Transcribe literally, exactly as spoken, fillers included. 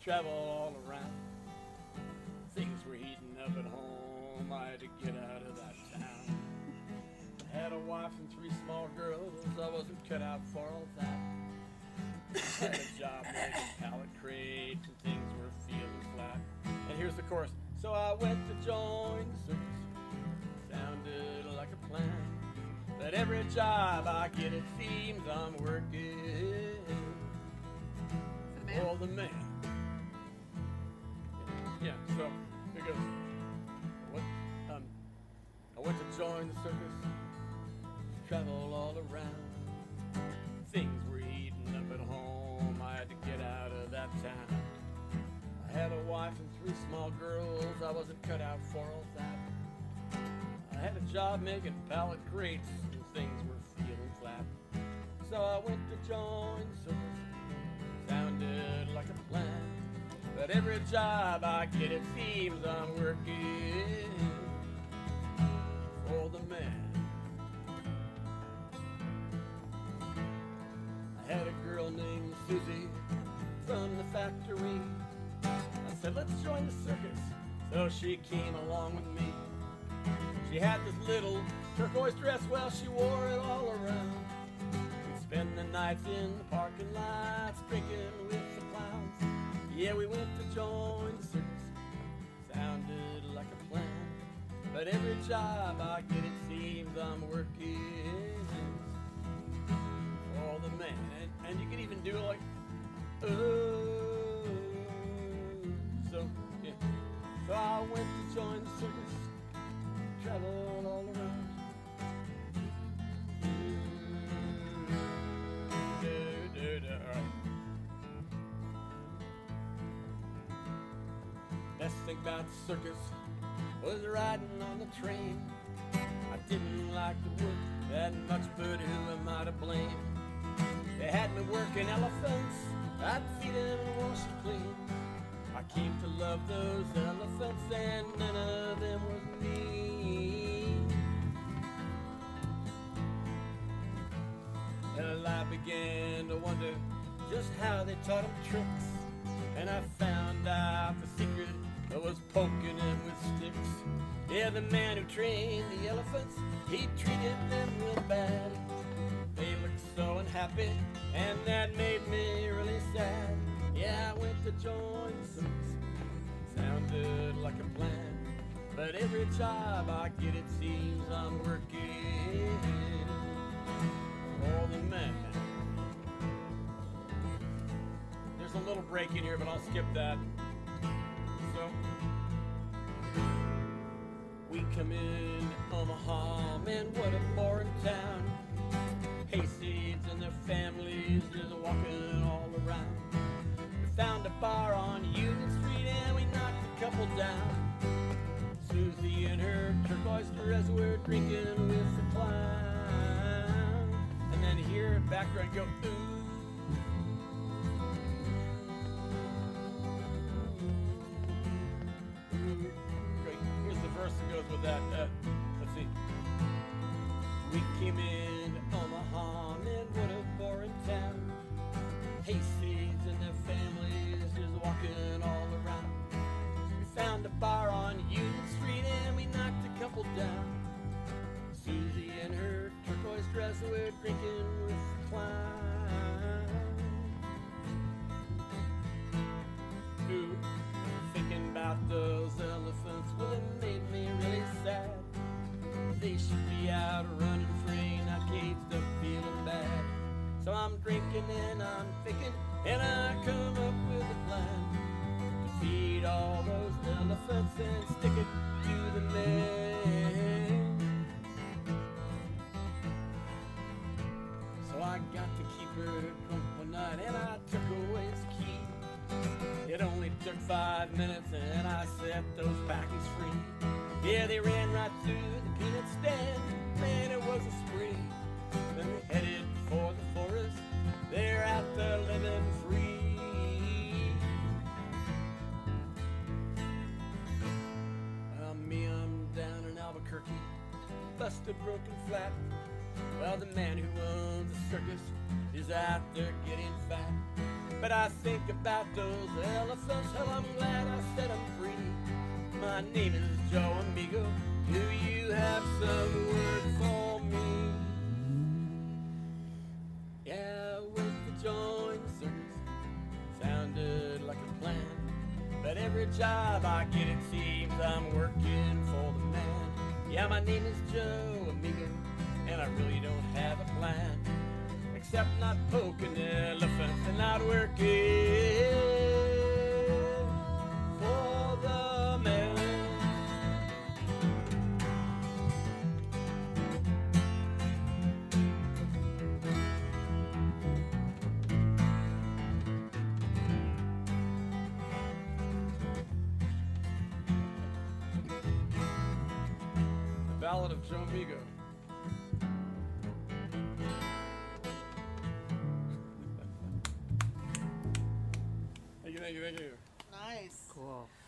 travel all around. Things were heating up at home, I had to get out of that town. I had a wife and three small girls, I wasn't cut out for all that. I had a job making pallet crates and things were feeling flat. And here's the chorus. So I went to join the circus. Sounded like a plan. But every job I get, it seems I'm working for the man. Yeah, so here goes. I went, um, I went to join the circus, travel all around. Things were heating up at home, I had to get out of that town. I had a wife and three small girls, I wasn't cut out for all that. I had a job making pallet crates, and things were feeling flat. So I went to join the circus, sounded like a plan. But every job I get, it seems I'm working for the man. I had a girl named Susie from the factory. I said, let's join the circus. So she came along with me. She had this little turquoise dress, well, she wore it all around. We'd spend the nights in the parking lots, drinking with the clowns. Yeah, we went to join the circus, sounded like a plan. But every job I get, it seems I'm working for the man. And, and you can even do it like, oh. So, yeah. So I went to join the circus, traveled all around. Do, do, do. All right. Best thing about the circus was riding on the train. I didn't like the work that much, but who am I to blame? They had me working elephants, I'd feed them and wash them clean. I came to love those elephants and none of them was me. Well, I began to wonder just how they taught them tricks, and I found out the secret was poking them with sticks. Yeah, the man who trained the elephants, he treated them real bad. They looked so unhappy, and that made me really sad. Yeah, I went to join the circus, sounded like a plan. But every job I get, it seems I'm working for the man. There's a little break in here, but I'll skip that. So, we come in Omaha, man, what a boring town. Hayseeds and their families just walking all around. We found a bar on Union Street and we knocked a couple down. Susie and her turquoise dress were drinking with the clown. And then here, background go, ooh. That goes with that. Uh, let's see. We came in Omaha, man, what a boring town. Hayseeds and their families just walking all around. We found a bar on Union Street and we knocked a couple down. Susie and her turquoise dress were drinking with the clown. Ooh. Thinking about those elephants, well, it made me really sad. They should be out running free, not caged up feeling bad. So I'm drinking and I'm thinking, and I come up with a plan to feed all those elephants and stick it to the man. So I got to keep her drunk one night and I took away his key. It only took five minutes and I set those packers free. Yeah, they ran right through the peanut stand. Man, it was a spree. Then we headed for the forest. They're out there living free. Uh, me, I'm down in Albuquerque, busted, broken flat. Well, the man who owns the circus is out there getting fat. but I think about those elephants. Hell, I'm glad I set them free. My name is Joe Amigo. Do you have some word for me? Yeah, I went to join the circus. Sounded like a plan. But every job I get, it seems I'm working for the man. Yeah, my name is Joe Amigo, and I really don't have a plan, except not poking elephants and not working for the man. Ballad of Joe Amigo. Thank you, thank you, thank you. Nice. Cool.